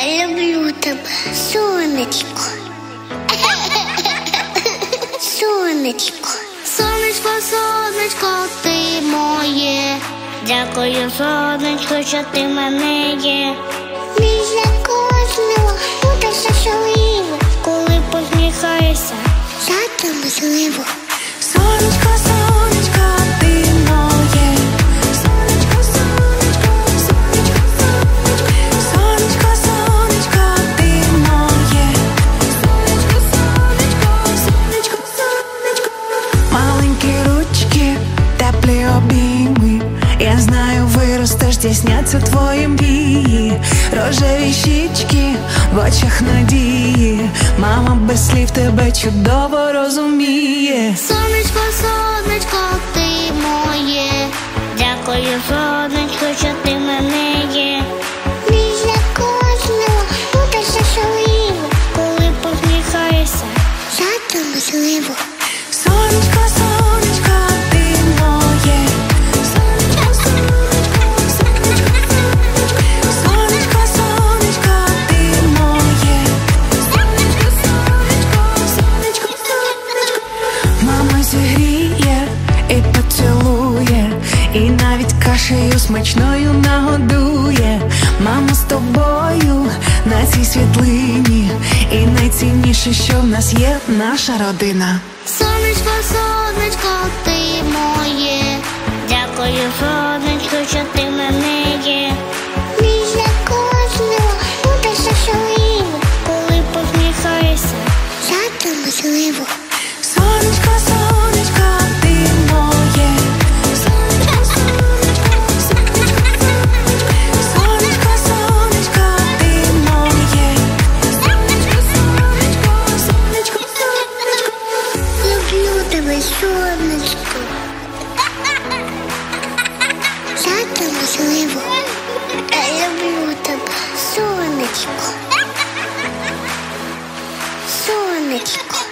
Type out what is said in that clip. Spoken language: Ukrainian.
Я люблю тебе, сонечко. Сонечко. Сонечко, сонечко, ти моє. Дякую, сонечко, що ти в мене є. Після кожного буде щасливо, коли посміхаєшся, так можливо. Сонечко, сонечко, ти моє. Сонечко, сонечко, сонечко, сонечко. Сонечко, сонечко, ти моє. Сонечко, сонечко, сонечко, сонечко. Маленькі ручки, теплі обійми. Я знаю, виростеш, здійсняться твої мрії. Рожеві щічки в очах надії. Мама без слів тебе чудово розуміє. Сонечко, сонечко, ти моє. Дякую, сонечко, що ти в мене є. Після кожного буде щасливо, коли посміхаєшся, так можливо. Сонечко, сонечко, ти моє. Сонечко, сонечко, сонечко, сонечко. Сонечко, сонечко, ти моє. Сонечко, сонечко, сонечко, сонечко. Мама зігріє і поцілує, і навіть кашею смачною нагодує. Мама з тобою на цій світлині, і найцінніше, що в нас є, наша родина. Сонечко, сонечко, ти моє. Дякую, сонечко, що ти в мене є. Після кожного буде щасливо, коли посміхаєшся, так можливо. Сонечко, сонечко, ти моє. Сонечко, сонечко, сонечко, сонечко. Сонечко, сонечко, ти моє. Сонечко, сонечко, сонечко, сонечко. Люблю тебе, сонечко. Так можливо. Я люблю тебе, сонечко. Сонечко.